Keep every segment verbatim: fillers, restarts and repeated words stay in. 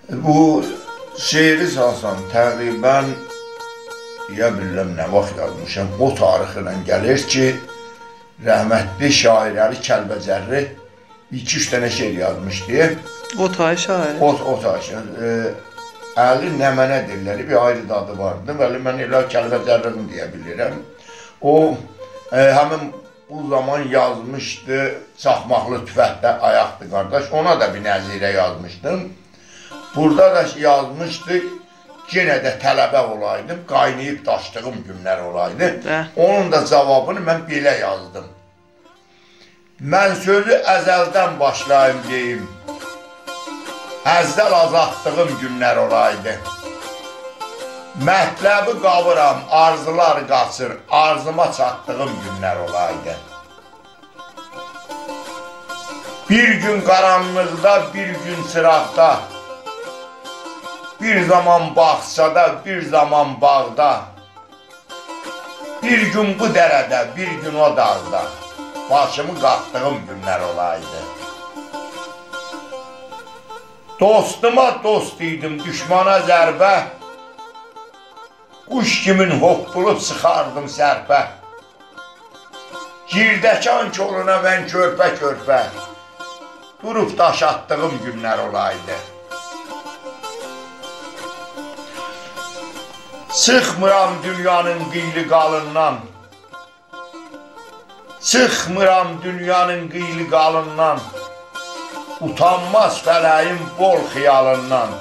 Bu şeiri salsan təqribən ya bilirəm nə vaxt yazmışam, o tarixlə gəlir ki, rəhmətli şair Əli Kəlbəcərli iki üç dənə şeir yazmışdı. O tay şair. O, o tay şair. E, Əli Nəmənə dilləri bir ayrı dadı vardı. Bəli, mən elə Kəlbəcərlini deyə bilirəm. O, e, həmin bu zaman yazmışdı, Çaxmaqlı tüfəkdə ayaqdı qardaş. Ona da bir nəzirə yazmışdım. Burada da yazmışdı, yenə də tələbə olaydım, qaynayıb daşdığım günlər olaydı. Hə. Onun da cavabını mən belə yazdım. Mən sözü əzəldən başlayım deyim, əzəl azadlığım günlər olaydı. Mətləbi qavuram, arzular qaçır, arzuma çatdığım günlər olaydı. Bir gün qaranlıqda, bir gün çıraqda, bir zaman bağçada, bir zaman bağda, bir gün bu dərədə, bir gün o dağda, başımı qatdığım günlər olaydı. Dostuma dost idim, düşmana zərbə, quş kimin hoppulub çıxardım sərpə. Girdəkan koluna mən körpə-körpə, durub daş attığım günlər olaydı. Çıxmıram dünyanın qiyli qalından, Çıxmıram dünyanın qiyli qalından, Utanmaz fələyim bol xiyalından,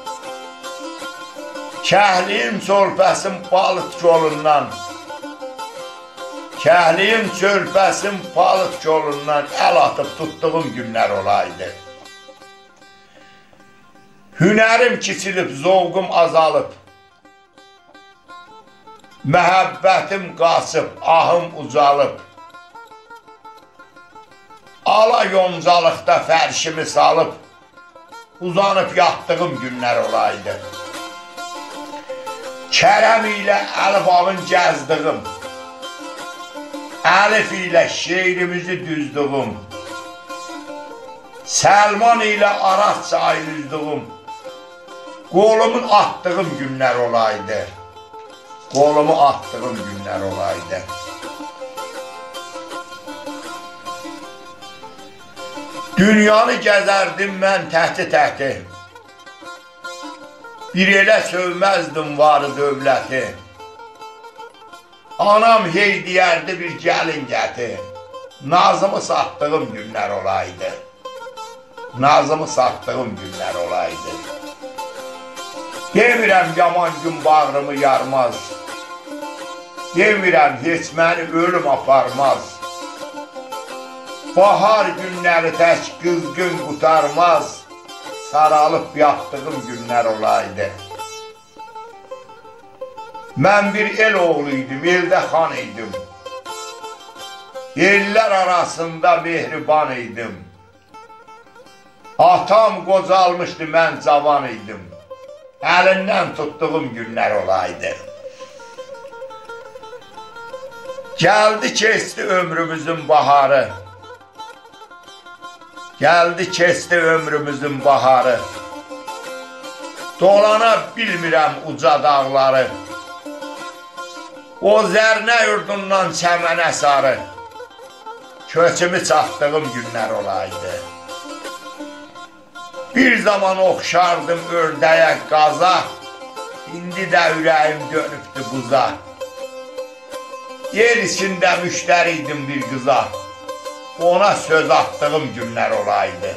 Kəhliyim çölpəsim balıt kolundan, Kəhliyim çölpəsim balıt kolundan, Əl atıb tutduğum günlər olaydı. Hünərim kiçilib, zovqum azalıb, Məhəbbətim qaçıb, ahım ucalıb, Ala yoncalıqda fərşimi salıb, Uzanıb yatdığım günlər olaydı. Kərəm ilə əlifavın gəzdığım, Əlif ilə şeirimizi düzdüğüm, Səlman ilə Araz çayı üzdüğüm, Qolumun atdığım günlər olaydı. Qolumu attığım günlər olaydı. Dünyanı gəzərdim mən təhti-təhti, Bir elə sövməzdim varı dövləti, Anam hey deyərdi bir gəlin gəti, Nazımı satdığım günlər olaydı. Nazımı satdığım günlər olaydı. Demirəm yaman gün bağrımı yarmaz, Demirəm heç məni ölüm aparmaz, Bahar günləri tək qızgın qutarmaz, Saralıb yatdığım günlər olaydı. Mən bir el oğluydum, eldə xan idim, Ellər arasında mehriban idim, Atam qocalmışdı, mən cavan idim, Əlindən tutduğum günlər olaydı. Gəldi keçdi ömrümüzün baharı, Gəldi keçdi ömrümüzün baharı, Dolana bilmirəm uca dağları, O zərnə yurdundan çəmənə sarı, Köçümü çatdığım günlər olaydı. Bir zaman oxşardım ördəyə qaza, İndi də ürəyim dönübdü buza. Yer içində müştəriydim bir qıza, Ona söz attığım günlər olaydı.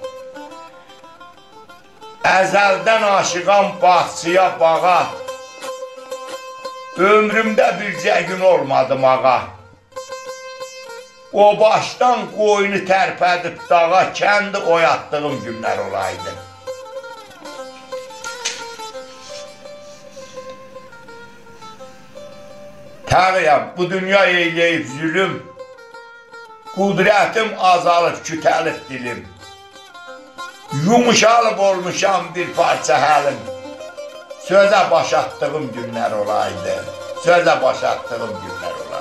Əzəldən aşıqam bağçıya, bağa, Ömrümdə bircə gün olmadım ağa. O başdan qoyunu tərpədib dağa, Kəndi oyatdığım günlər olaydı. Təqiyəm, bu dünya eyləyib zülüm, Qudrətim azalıb, kütəlib dilim, Yumuşalıb olmuşam bir parça həlim, Sözə baş atdığım günlər olaydı. Sözə baş atdığım günlər olaydı.